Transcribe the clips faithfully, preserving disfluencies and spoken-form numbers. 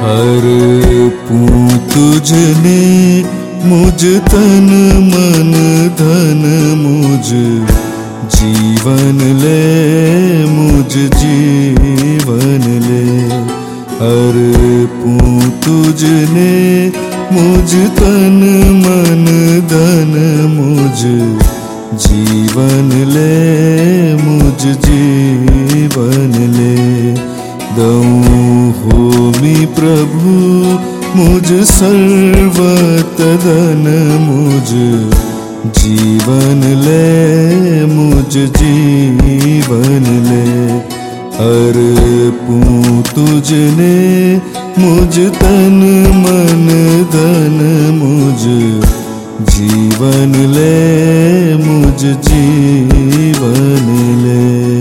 अर्पूं तुझने मुझ तन मन धन मुझ जीवन ले, मुझ जीवन ले। अर्पूं तुझने मुझ तन मन धन मुझ जीवन ले, मुझ जीवन ले। दऊं होमी प्रभु मुझ सर्वत धन मुझ जीवन ले, मुझ जीवन ले। अर्पूं तुझने मुझ तन मन धन मुझ जीवन ले, मुझ जीवन ले।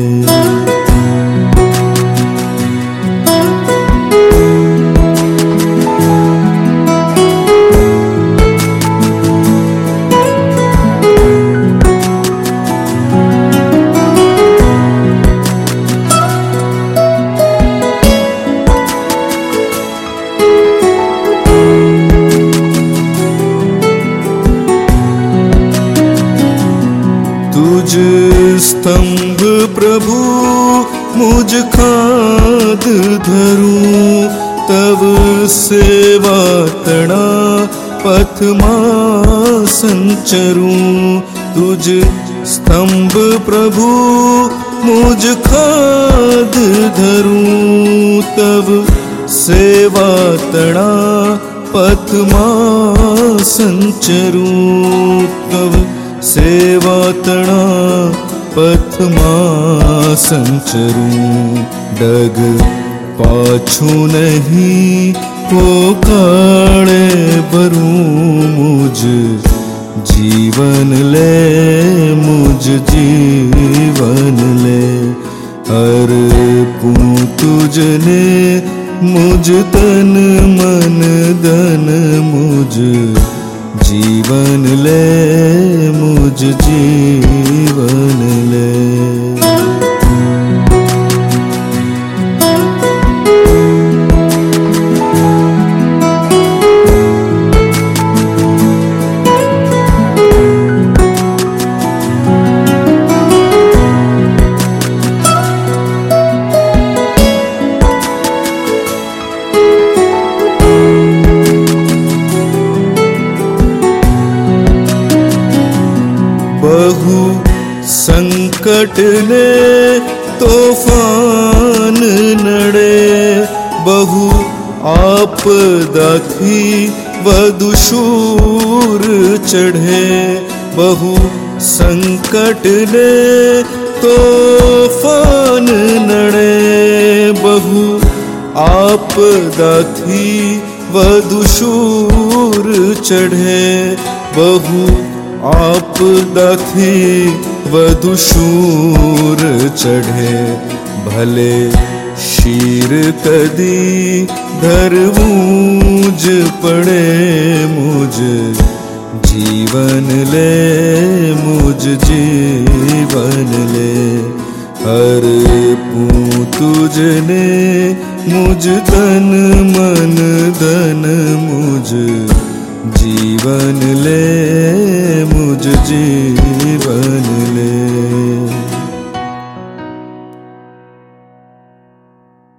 तुझ स्तंभ प्रभु मुझ खाद धरूं, तब सेवा तड़ा पथ मां संचरूं। तुझ स्तंभ प्रभु मुझ खाद धरूं, तब सेवा तड़ा पथ मां संचरूं। तब सेवा तड़ा पथ मां संचरूं। डग पाछू नहीं हो काड़े बरूं, मुझ जीवन ले, मुझ जीवन ले। अर्पूं तुझने मुझ तन मन धन मुझ जीवन ले, मुझ जीवन ले। बहु संकट ने तूफान नड़े, बहु आपदा थी वदुशूर चढ़े। बहु संकट ने तूफान नड़े, बहु आपदा थी वदुशूर चढ़े। बहु आपदा थी वदुशूर चढ़े। भले शीर कदी धरबूझ पड़े, मुझ जीवन ले, मुझ जीवन ले। अर्पूं तुझने मुझ तन मन धन मुझ जीवन ले, मुझ जीवन